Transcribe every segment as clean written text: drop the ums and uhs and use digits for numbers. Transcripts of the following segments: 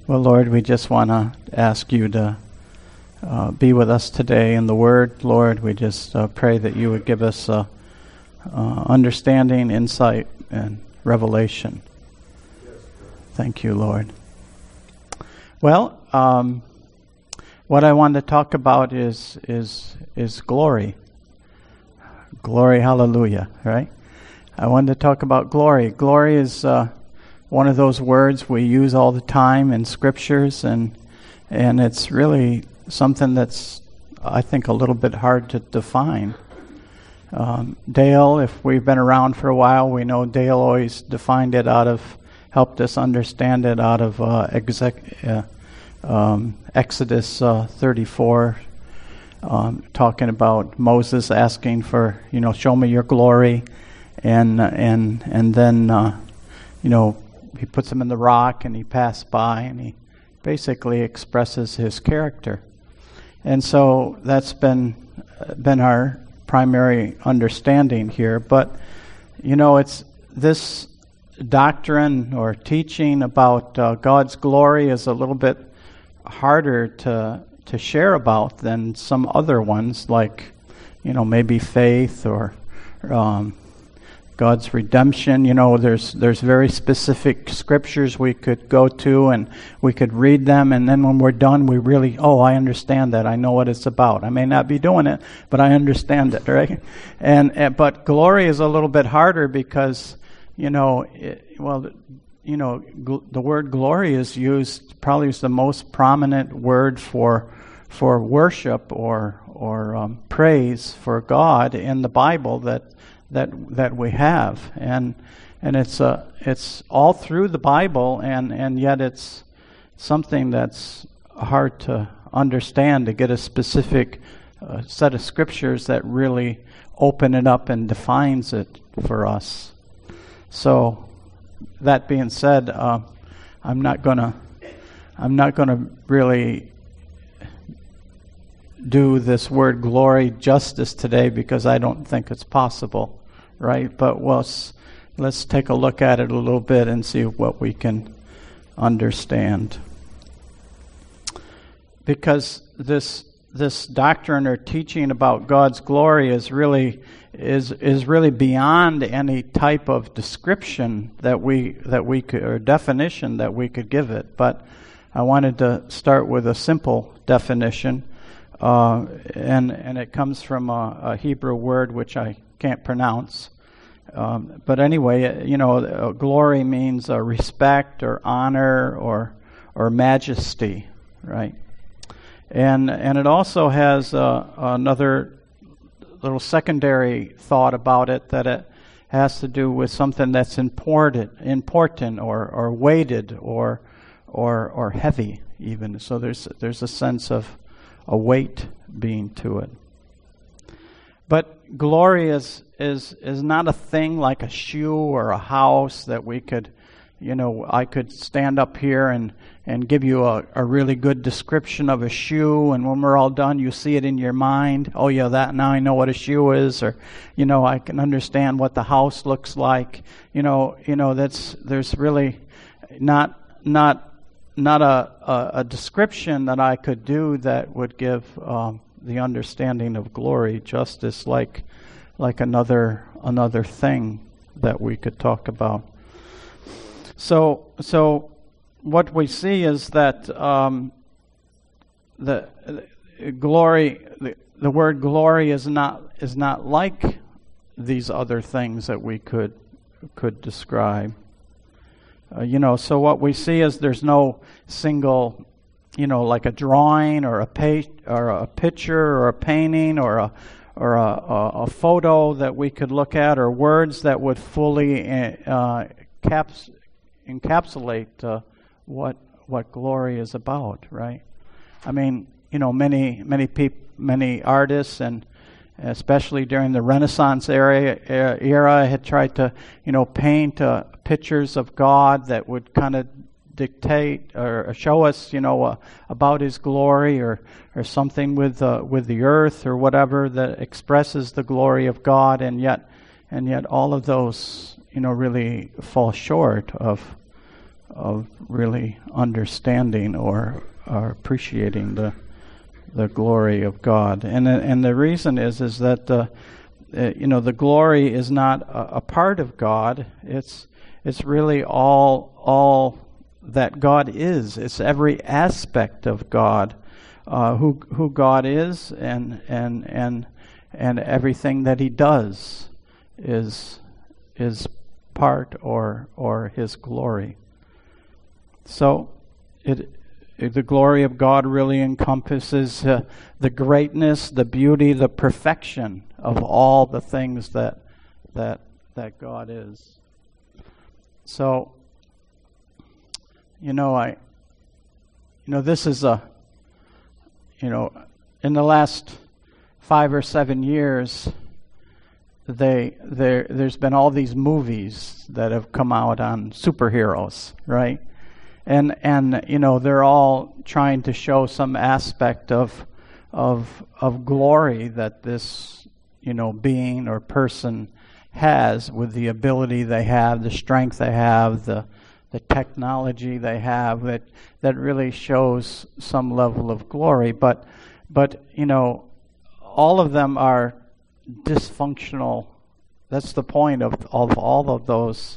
Well, Lord, we just want to ask you to be with us today in the Word. Lord, we just pray that you would give us understanding, insight, and revelation. Thank you, Lord. Well, what I want to talk about is glory. Glory, hallelujah, right? I wanted to talk about glory. Glory is one of those words we use all the time in scriptures, and it's really something that's, I think, a little bit hard to define. Dale, if we've been around for a while, we know Dale always defined it helped us understand it out of Exodus 34, talking about Moses asking for, show me your glory, and then he puts him in the rock and he passed by and he basically expresses his character. And so that's been our primary understanding here. But, it's this doctrine or teaching about God's glory is a little bit harder to share about than some other ones, like, maybe faith or God's redemption. There's very specific scriptures we could go to and we could read them, and then when we're done, we really, I understand that. I know what it's about. I may not be doing it, but I understand it, right? But glory is a little bit harder because, the word glory is used, probably is the most prominent word for worship or praise for God in the Bible that we have, and it's all through the Bible, and yet it's something that's hard to understand, to get a specific set of scriptures that really open it up and defines it for us. So, that being said, I'm not gonna really do this word glory justice today because I don't think it's possible, right? But let's take a look at it a little bit and see what we can understand. Because this doctrine or teaching about God's glory is really beyond any type of description that we could, or definition that we could give it. But I wanted to start with a simple definition. And it comes from a Hebrew word which I can't pronounce. But anyway, glory means respect or honor or majesty, right? And it also has another little secondary thought about it, that it has to do with something that's important or weighted or heavy even. So there's a sense of a weight being to it. But glory is not a thing like a shoe or a house that we could, I could stand up here and give you a really good description of a shoe, and when we're all done, you see it in your mind. Oh yeah, now I know what a shoe is, or I can understand what the house looks like. There's really not a description that I could do that would give the understanding of glory justice like another thing that we could talk about. So what we see is that the glory, the word glory is not like these other things that we could describe. So what we see is there's no single, like a drawing or a picture or a painting or a photo that we could look at, or words that would fully encapsulate what glory is about, right? I mean, many artists, and especially during the Renaissance era had tried to, paint pictures of God that would kind of dictate or show us, about His glory, or something with the earth or whatever that expresses the glory of God, and yet all of those, really fall short of really understanding or appreciating the glory of God. And the reason is that the glory is not a part of God. It's really all that God is. It's every aspect of God, who God is, and everything that He does is part or His glory. So the glory of God really encompasses the greatness, the beauty, the perfection of all the things that God is. So, this is in the last 5 or 7 years, there's been all these movies that have come out on superheroes, right? And they're all trying to show some aspect of glory that this being or person has, with the ability they have, the strength they have, the technology they have, that really shows some level of glory. But all of them are dysfunctional. That's the point of all of those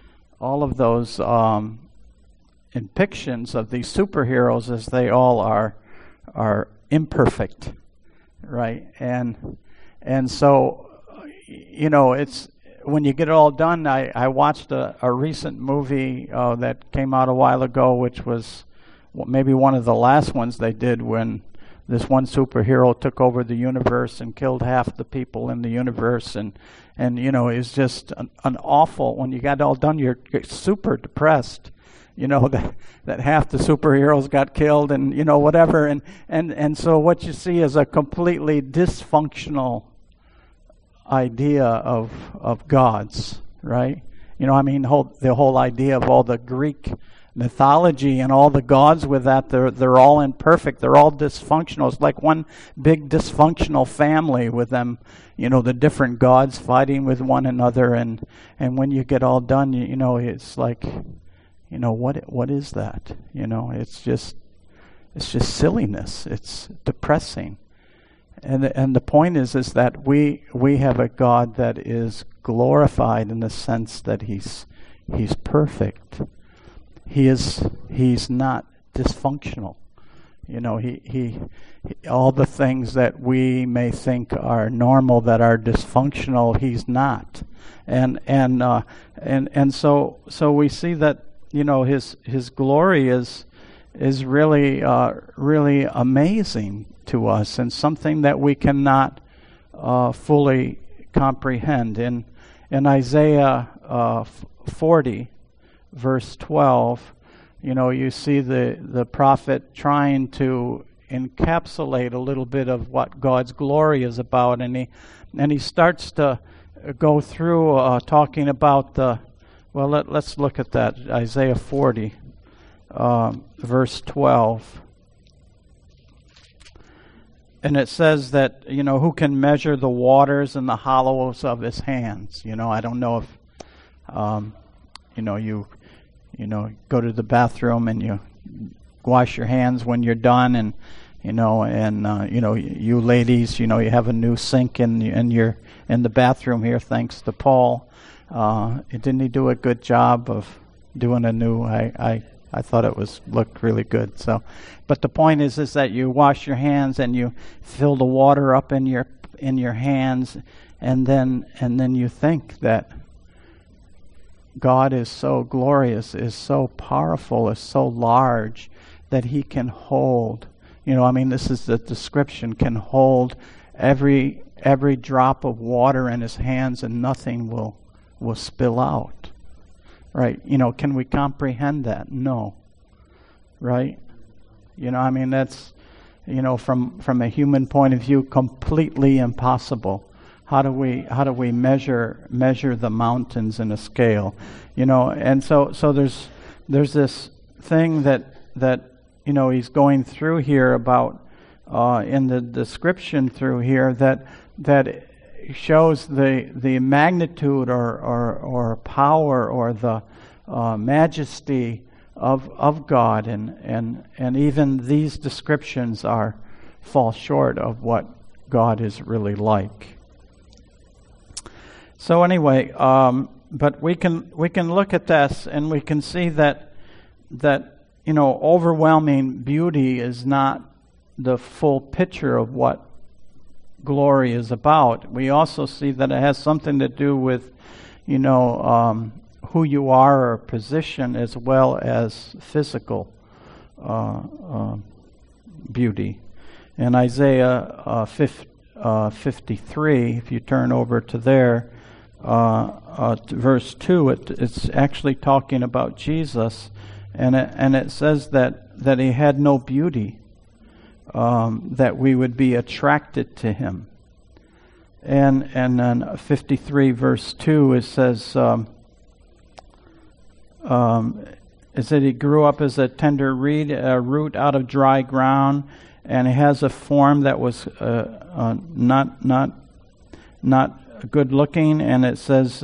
depictions of these superheroes, is they all are imperfect, right? And so it's, when you get it all done, I watched a recent movie that came out a while ago, which was maybe one of the last ones they did, when this one superhero took over the universe and killed half the people in the universe, and it's just an awful. When you got it all done, you're super depressed. That half the superheroes got killed, and whatever, and so what you see is a completely dysfunctional idea of gods, right? The whole idea of all the Greek mythology and all the gods with that, they're all imperfect, they're all dysfunctional. It's like one big dysfunctional family with them, the different gods fighting with one another, and when you get all done, it's like, what is that? It's just silliness. It's depressing. And the point is that we have a God that is glorified in the sense that he's perfect. He's not dysfunctional. He all the things that we may think are normal that are dysfunctional, he's not. And so we see that his glory is really really amazing to us, and something that we cannot fully comprehend. In Isaiah 40, verse 12, you see the prophet trying to encapsulate a little bit of what God's glory is about, and he starts to go through talking about let's look at that, Isaiah 40, verse 12. And it says that, who can measure the waters in the hollows of his hands? I don't know if, you go to the bathroom and you wash your hands when you're done, and, you ladies, you have a new sink in the bathroom here, thanks to Paul. Didn't he do a good job of doing a new, I thought it looked really good. So, but the point is that you wash your hands and you fill the water up in your hands, and then you think that God is so glorious, is so powerful, is so large that He can hold. This is the description: can hold every drop of water in His hands, and nothing will spill out. Right? Can we comprehend that? No. Right? That's, from a human point of view, completely impossible. How do we measure the mountains in a scale? And so there's this thing that he's going through here about in the description through here that shows the magnitude or power or the majesty of God, and even these descriptions fall short of what God is really like. So anyway, but we can look at this and we can see that overwhelming beauty is not the full picture of what glory is about. We also see that it has something to do with who you are or position, as well as physical beauty. In Isaiah 53, if you turn over to there, verse 2, it's actually talking about Jesus, and it says that he had no beauty, that we would be attracted to him. And then 53 verse 2, it says, it said he grew up as a tender reed, a root out of dry ground, and he has a form that was not good looking. And it says,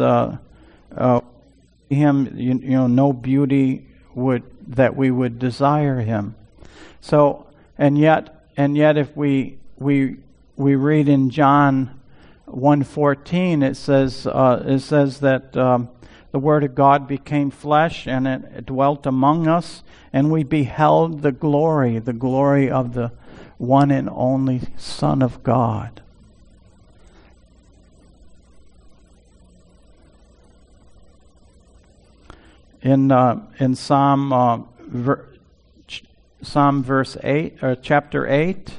him, no beauty that we would desire him. So, and yet, if we read in John 1:14, it says that the Word of God became flesh, and it dwelt among us, and we beheld the glory of the one and only Son of God. In Psalm verse 8 or chapter 8,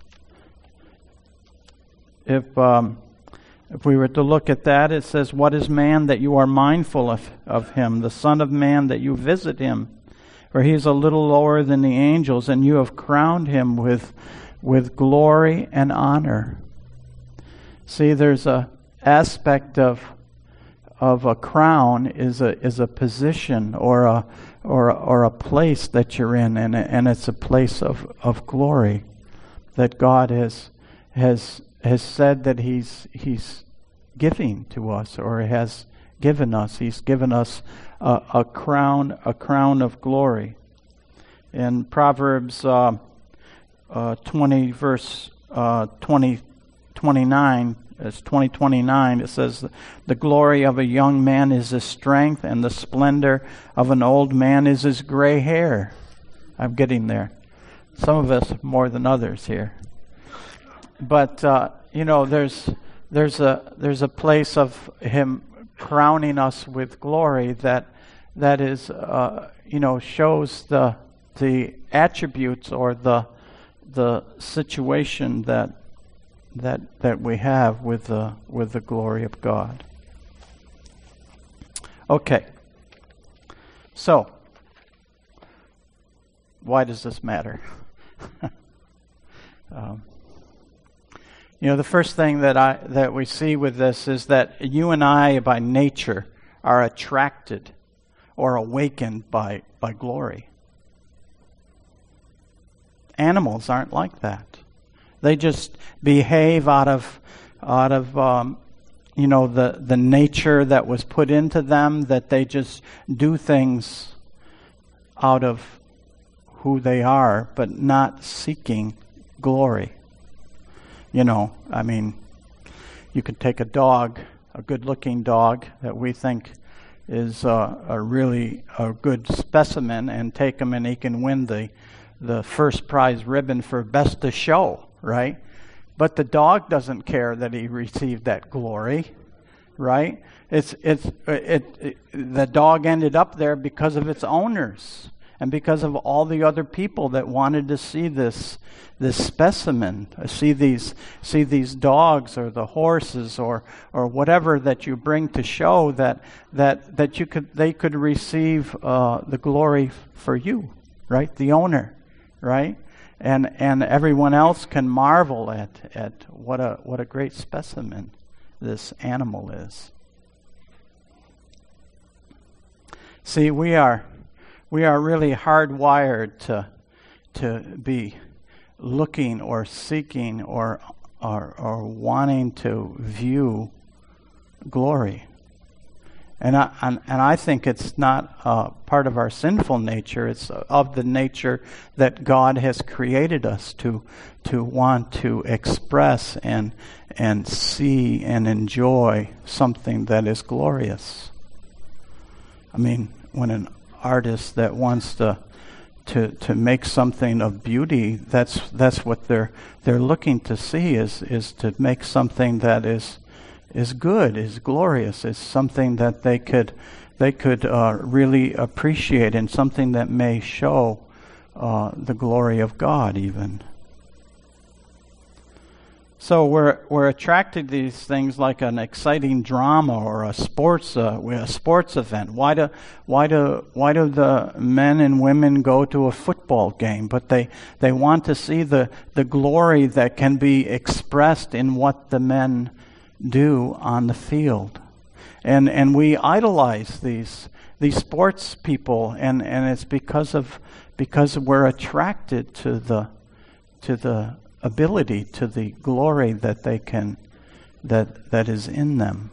if we were to look at that, it says, "What is man that you are mindful of him, the Son of Man that you visit him? For he is a little lower than the angels, and you have crowned him with glory and honor." See, there's a aspect of a crown is a position or a place that you're in, and it's a place of glory that God has said that He's giving to us, or has given us. He's given us a crown of glory. In Proverbs 20 verse 29, it's 20:29. It says, "The glory of a young man is his strength, and the splendor of an old man is his gray hair." I'm getting there. Some of us more than others here. But there's a place of Him crowning us with glory that is shows the attributes or the situation that we have with the glory of God. Okay. So, why does this matter? The first thing that we see with this is that you and I, by nature, are attracted or awakened by glory. Animals aren't like that. They just behave out of the nature that was put into them, that they just do things out of who they are, but not seeking glory. You could take a dog, a good-looking dog that we think is a really good specimen, and take him, and he can win the first prize ribbon for best of show, right? But the dog doesn't care that he received that glory, right? The dog ended up there because of its owners and because of all the other people that wanted to see this specimen, see these dogs or the horses or whatever that you bring to show that they could receive the glory for you, right? The owner, right? And everyone else can marvel at what a great specimen this animal is. See, we are really hardwired to be looking or seeking or wanting to view glory. And I think it's not part of our sinful nature. It's of the nature that God has created us to want to express and see and enjoy something that is glorious. I mean, when an artist that wants to make something of beauty, that's what they're looking to see is to make something that is good, is glorious, is something that they could really appreciate, and something that may show the glory of God even. So we're attracted to these things like an exciting drama or a sports event. Why do the men and women go to a football game? But they want to see the glory that can be expressed in what the men do on the field. And we idolize these sports people, and it's because we're attracted to the ability, to the glory that they can that is in them.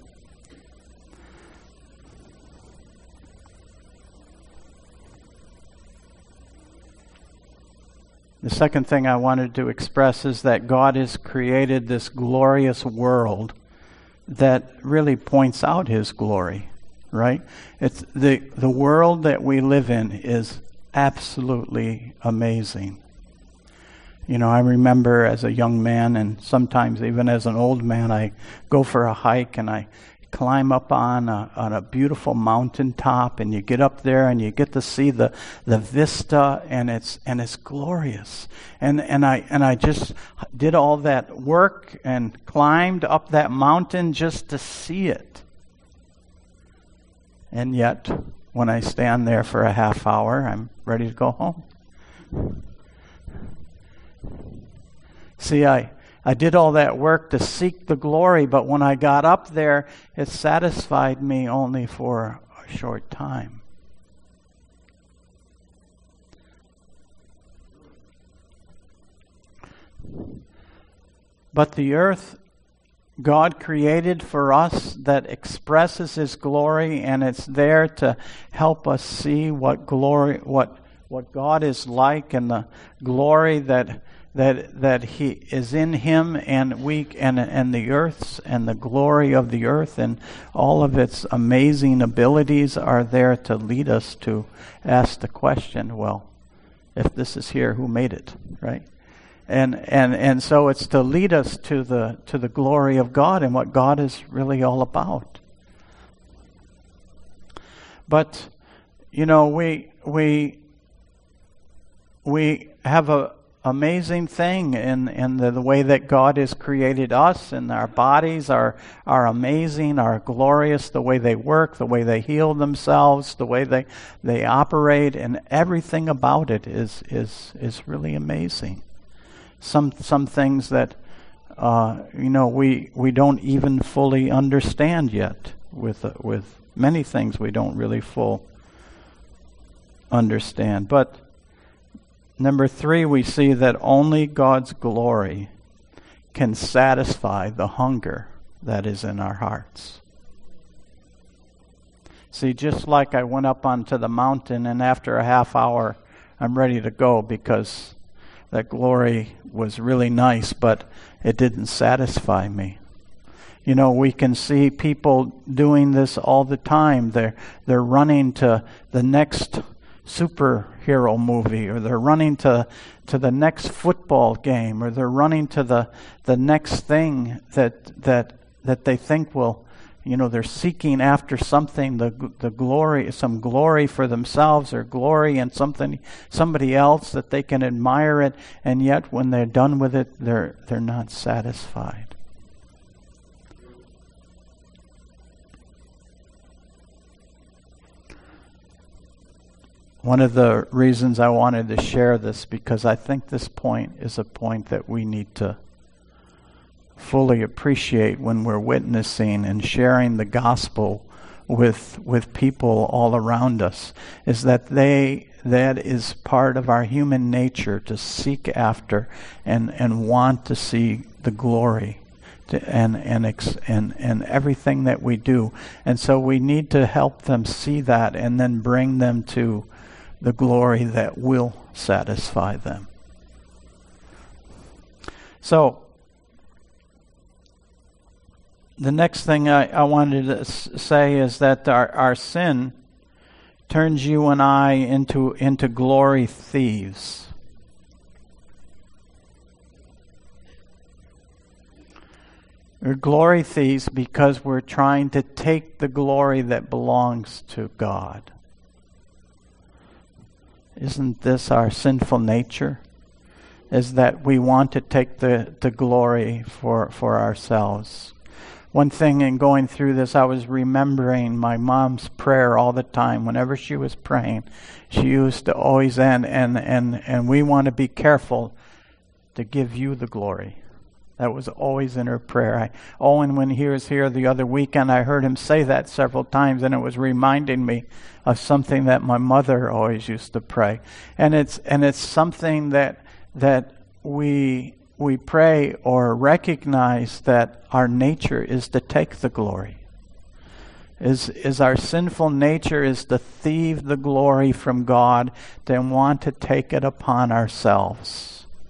The second thing I wanted to express is that God has created this glorious world that really points out His glory, right? It's the world that we live in is absolutely amazing. You know, I remember as a young man, and sometimes even as an old man, I go for a hike and I climb up on a beautiful mountaintop, and you get up there and you get to see the vista, and it's glorious. And I just did all that work and climbed up that mountain just to see it. And yet, when I stand there for a half hour, I'm ready to go home. See, I did all that work to seek the glory, but when I got up there, it satisfied me only for a short time. But the earth God created for us that expresses His glory, and it's there to help us see what glory, what God is like, and the glory that He is in Him, and the earth's, and the glory of the earth and all of its amazing abilities are there to lead us to ask the question, well, if this is here, who made it, right? And so it's to lead us to the glory of God and what God is really all about. But you know, we have a amazing thing in the way that God has created us, and our bodies are amazing, are glorious, the way they work, the way they heal themselves, the way they operate, and everything about it is really amazing. Some things that we don't even fully understand yet. With many things we don't really full understand. But number 3, we see that only God's glory can satisfy the hunger that is in our hearts. See, just like I went up onto the mountain, and after a half hour I'm ready to go because that glory was really nice, but it didn't satisfy me. You know, we can see people doing this all the time. They're running to the next superhero movie, or they're running to the next football game, or they're running to the next thing that they think will, they're seeking after something, the glory, some glory for themselves, or glory in somebody else that they can admire it, and yet when they're done with it, they're not satisfied. One of the reasons I wanted to share this, because I think this point is a point that we need to fully appreciate when we're witnessing and sharing the gospel with people all around us, is that is part of our human nature to seek after and want to see the glory, and everything that we do. And so we need to help them see that and then bring them to the glory that will satisfy them. So the next thing I wanted to say is that our sin turns you and I into glory thieves. We're glory thieves because we're trying to take the glory that belongs to God. Isn't this our sinful nature? Is that we want to take the glory for ourselves. One thing in going through this, I was remembering my mom's prayer all the time. Whenever she was praying, she used to always end, and we want to be careful to give you the glory. That was always in her prayer. Owen, when he was here the other weekend, I heard him say that several times, and it was reminding me of something that my mother always used to pray. And it's something that we pray or recognize that our nature is to take the glory. Is our sinful nature is to thieve the glory from God, then want to take it upon ourselves.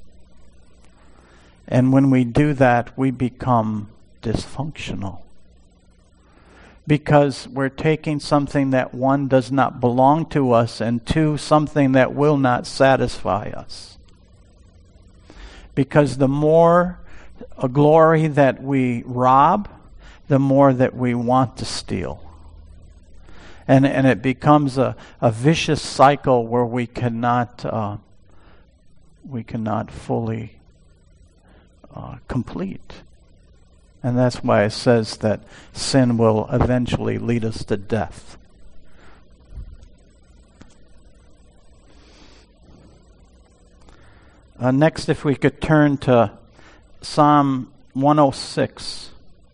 And when we do that, we become dysfunctional. Because we're taking something that, one, does not belong to us, and two, something that will not satisfy us. Because the more a glory that we rob, the more that we want to steal. And it becomes a vicious cycle where we cannot fully complete. And that's why it says that sin will eventually lead us to death. Next, if we could turn to Psalm 106.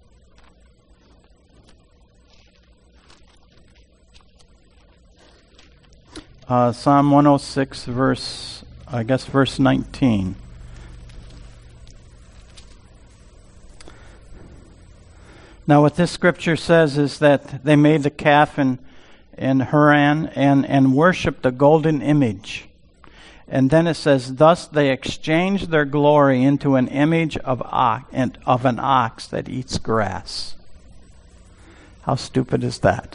Psalm 106, verse 19. Now, what this scripture says is that they made the calf in Haran and worshipped a golden image. And then it says, thus they exchanged their glory into an image of an ox that eats grass. How stupid is that?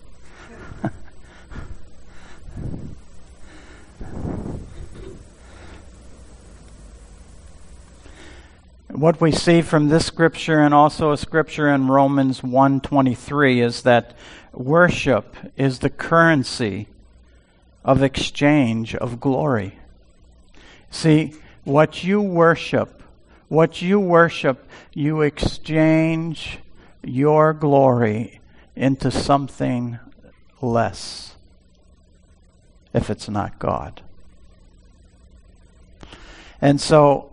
What we see from this scripture and also a scripture in Romans 1:23 is that worship is the currency of exchange of glory. See, what you worship, you exchange your glory into something less, if it's not God. And so,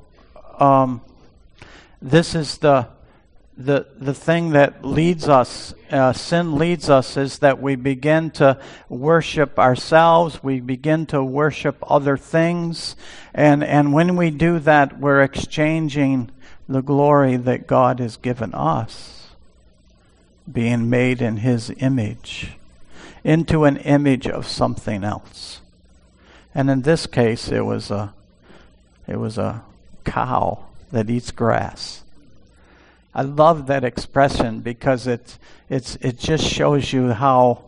this is the thing that leads us, sin leads us, is that we begin to worship ourselves, we begin to worship other things, and when we do that, we're exchanging the glory that God has given us, being made in His image, into an image of something else. And in this case, it was a cow that eats grass. I love that expression because it just shows you how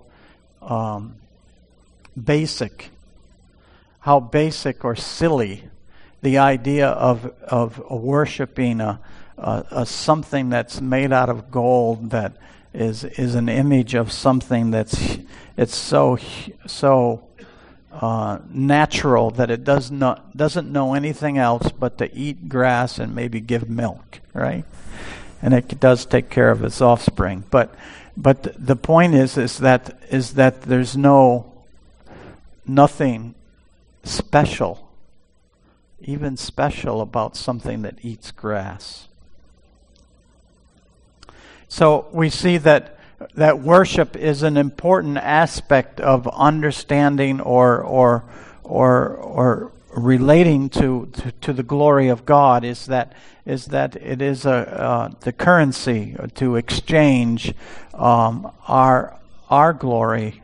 basic or silly the idea of worshiping a something that's made out of gold, that is an image of something it's so natural that it doesn't know anything else but to eat grass and maybe give milk, right? And it does take care of its offspring. But the point is that there's nothing special, even special, about something that eats grass. So we see that worship is an important aspect of understanding or relating to the glory of God is that it is the currency to exchange our glory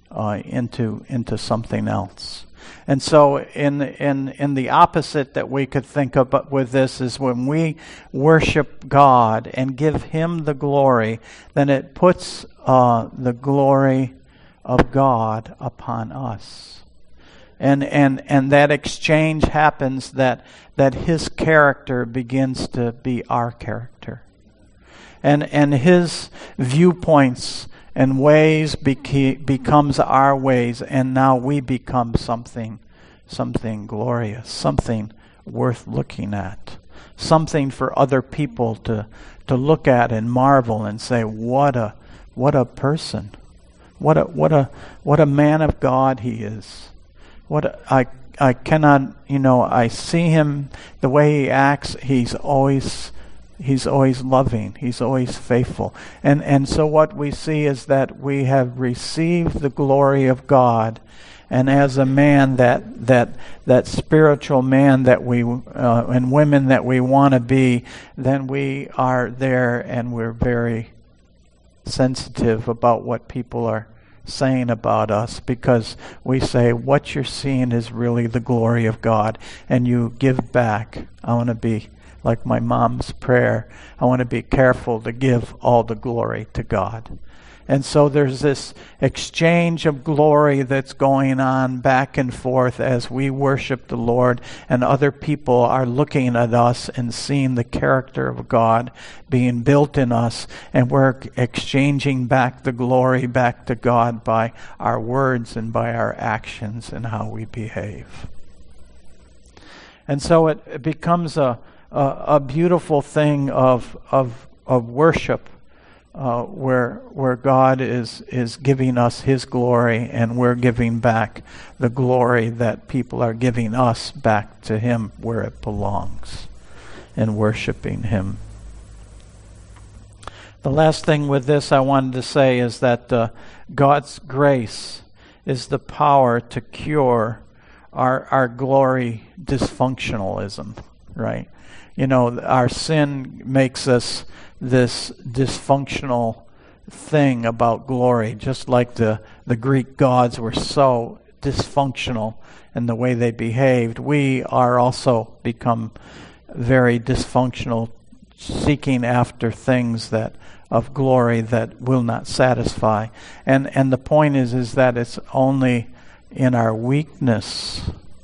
into something else. And so in the opposite that we could think of with this is when we worship God and give Him the glory, then it puts the glory of God upon us. And that exchange happens that His character begins to be our character. And His viewpoints and ways becomes our ways, and now we become something glorious, something worth looking at, something for other people to look at and marvel and say, what a person, what a man of God he is. I cannot, I see him, the way he acts, he's always loving. He's always faithful. And so what we see is that we have received the glory of God, and as a man, that spiritual man that we and women that we want to be, then we are there and we're very sensitive about what people are saying about us, because we say what you're seeing is really the glory of God, and you give back. I want to be like my mom's prayer. I want to be careful to give all the glory to God. And so there's this exchange of glory that's going on back and forth as we worship the Lord, and other people are looking at us and seeing the character of God being built in us, and we're exchanging back the glory back to God by our words and by our actions and how we behave. And so it becomes a beautiful thing of worship, where God is giving us His glory, and we're giving back the glory that people are giving us back to Him where it belongs, and worshiping Him. The last thing with this I wanted to say is that God's grace is the power to cure our glory dysfunctionalism, right? Our sin makes us this dysfunctional thing about glory, just like the Greek gods were so dysfunctional in the way they behaved. We are also become very dysfunctional, seeking after things that of glory that will not satisfy. And the point is that it's only in our weakness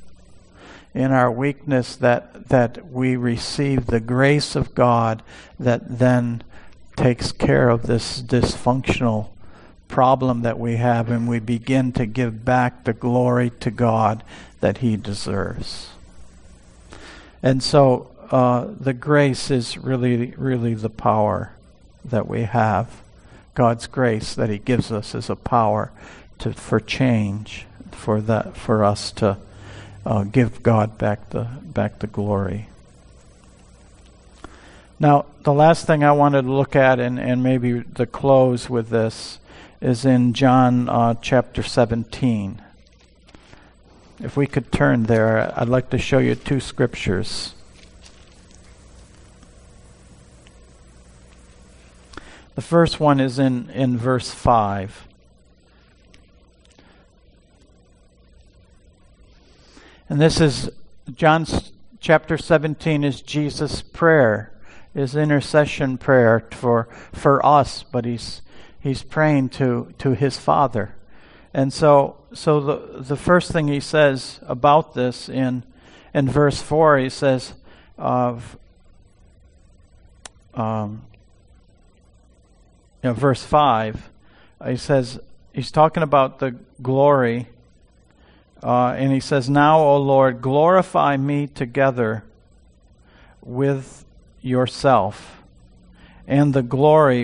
that we receive the grace of God that then takes care of this dysfunctional problem that we have, and we begin to give back the glory to God that He deserves. And so the grace is really the power that we have. God's grace that He gives us is a power for change, for us to give God back the glory. Now, the last thing I wanted to look at, and maybe the close with this, is in John chapter 17. If we could turn there, I'd like to show you two scriptures. The first one is in verse 5. And this is John chapter 17 is Jesus' prayer, his intercession prayer for us, but he's praying to his Father. And so the first thing he says about this in verse 4, he says verse 5, he says, he's talking about the glory. And he says, "Now, O Lord, glorify me together with yourself, and with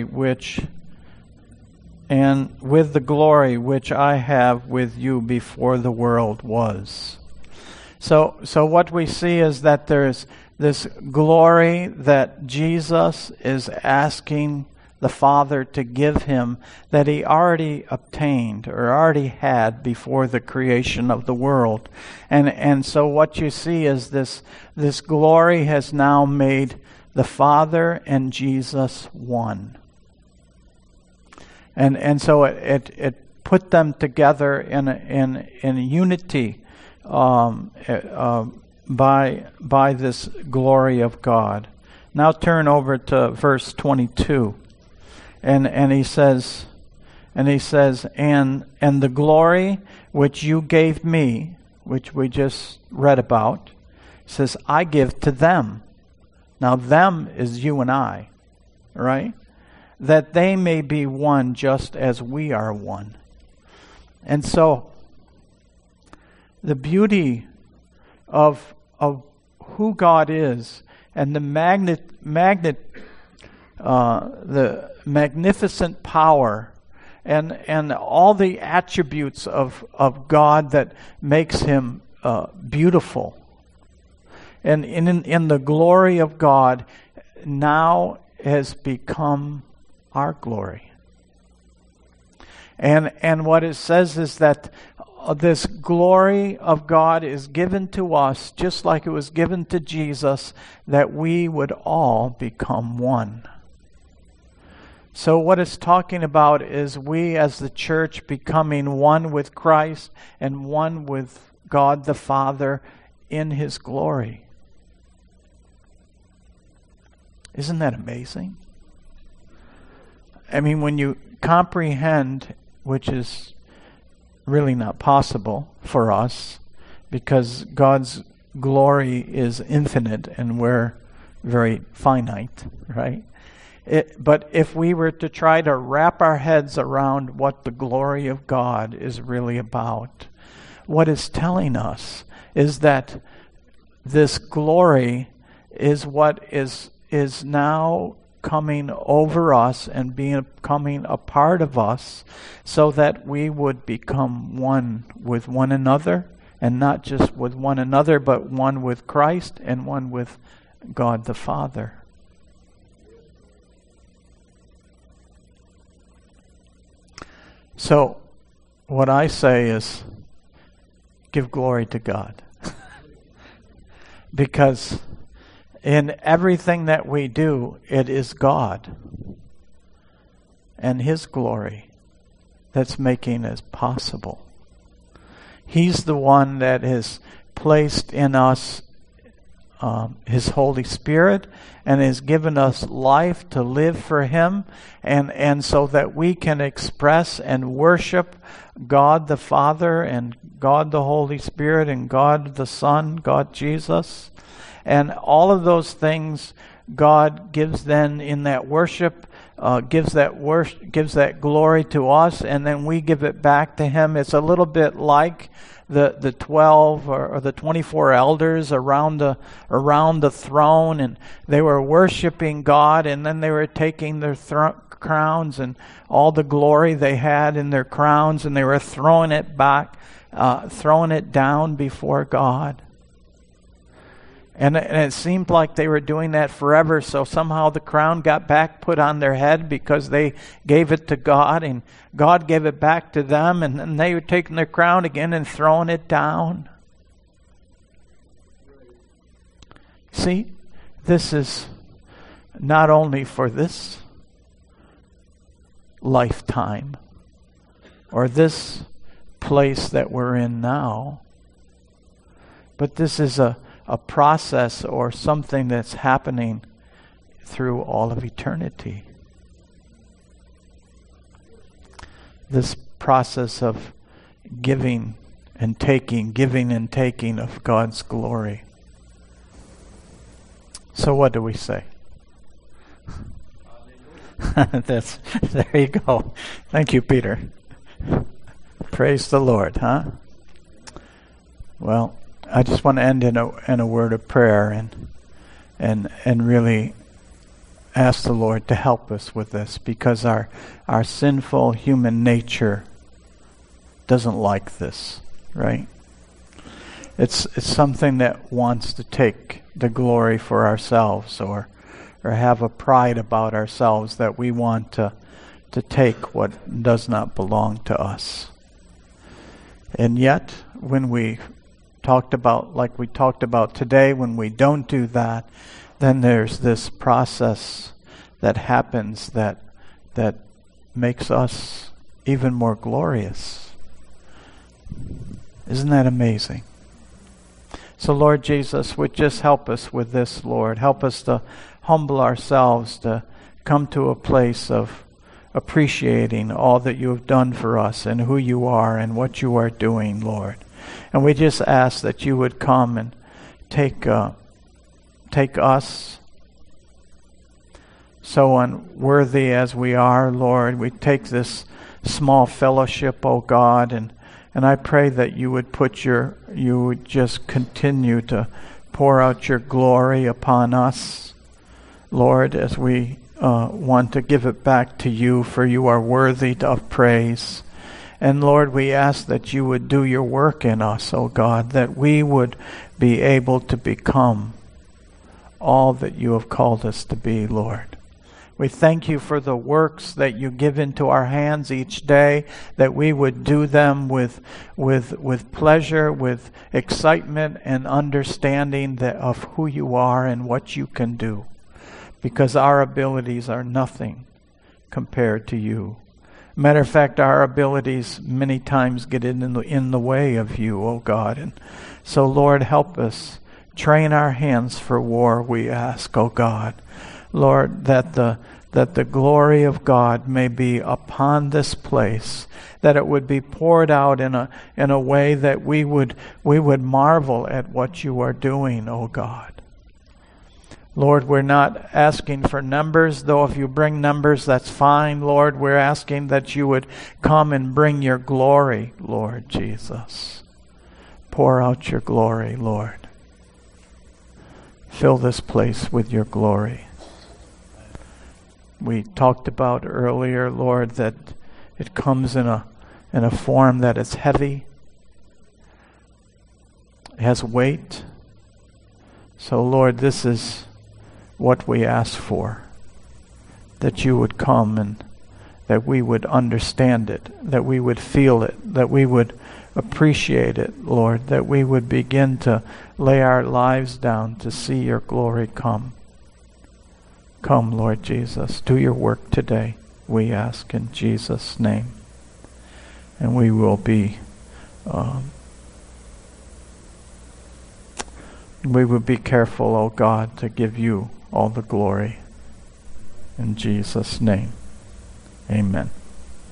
the glory which I have with you before the world was." So what we see is that there's this glory that Jesus is asking the Father to give him that he already obtained or already had before the creation of the world. And so what you see is this glory has now made the Father and Jesus one. And so it put them together in unity by this glory of God. Now turn over to verse 22. And he says, and the glory which you gave me, which we just read about, says, I give to them. Now them is you and I, right? That they may be one just as we are one. And so the beauty of who God is and the magnificent power and all the attributes of God that makes him beautiful. And in the glory of God now has become our glory. And what it says is that this glory of God is given to us just like it was given to Jesus, that we would all become one. So what it's talking about is we as the church becoming one with Christ and one with God the Father in his glory. Isn't that amazing? I mean, when you comprehend, which is really not possible for us, because God's glory is infinite and we're very finite, right? But if we were to try to wrap our heads around what the glory of God is really about, what it's telling us is that this glory is what is now coming over us and becoming a part of us, so that we would become one with one another, and not just with one another, but one with Christ and one with God the Father. So, what I say is, give glory to God. Because in everything that we do, it is God and his glory that's making it possible. He's the one that has placed in us his Holy Spirit and has given us life to live for him, and so that we can express and worship God the Father and God the Holy Spirit and God the Son, God Jesus. And all of those things God gives then in that worship, gives that glory to us, and then we give it back to him. It's a little bit like the 12 or the 24 elders around the throne, and they were worshiping God, and then they were taking their crowns and all the glory they had in their crowns, and they were throwing it back, throwing it down before God. And it seemed like they were doing that forever, so somehow the crown got back put on their head because they gave it to God, and God gave it back to them, and then they were taking their crown again and throwing it down. See, this is not only for this lifetime or this place that we're in now, but this is a process or something that's happening through all of eternity. This process of giving and taking of God's glory. So what do we say? There you go. Thank you, Peter. Praise the Lord, huh? Well, I just want to end in a word of prayer and really ask the Lord to help us with this, because our sinful human nature doesn't like this, right? It's something that wants to take the glory for ourselves or or have a pride about ourselves that we want to take what does not belong to us. And yet, when we talked about, like we talked about today, when we don't do that, then there's this process that happens that makes us even more glorious. Isn't that amazing? So Lord Jesus, would just help us with this, Lord. Help us to humble ourselves, to come to a place of appreciating all that you have done for us and who you are and what you are doing, Lord. And we just ask that you would come and take us, so unworthy as we are, Lord. We take this small fellowship, oh God, and I pray that you would you would just continue to pour out your glory upon us, Lord, as we want to give it back to you, for you are worthy of praise. And Lord, we ask that you would do your work in us, oh God, that we would be able to become all that you have called us to be, Lord. We thank you for the works that you give into our hands each day, that we would do them with pleasure, with excitement and understanding of who you are and what you can do, because our abilities are nothing compared to you. Matter of fact, our abilities many times get in the way of you, oh God. And so, Lord, help us. Train our hands for war, we ask, oh God. Lord, that the glory of God may be upon this place, that it would be poured out in a way that we would marvel at what you are doing, oh God. Lord, we're not asking for numbers, though if you bring numbers, that's fine, Lord. We're asking that you would come and bring your glory, Lord Jesus. Pour out your glory, Lord. Fill this place with your glory. We talked about earlier, Lord, that it comes in a form that is heavy. It has weight. So, Lord, this is what we ask for, that you would come and that we would understand it, that we would feel it, that we would appreciate it, Lord, that we would begin to lay our lives down to see your glory come. Come, Lord Jesus, do your work today, we ask in Jesus' name. And we will be careful, oh God, to give you all the glory. In Jesus' name, amen.